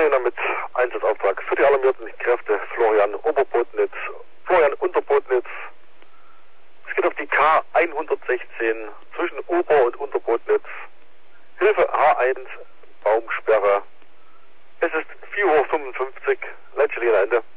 Trainer mit Einsatzauftrag für die alarmierten Kräfte Florian Oberbotnitz, Florian Unterbotnitz. Es geht auf die K116 zwischen Ober- und Unterbotnitz. Hilfe H1, Baumsperre. Es ist 4:55 Uhr, Leitstelle Ende.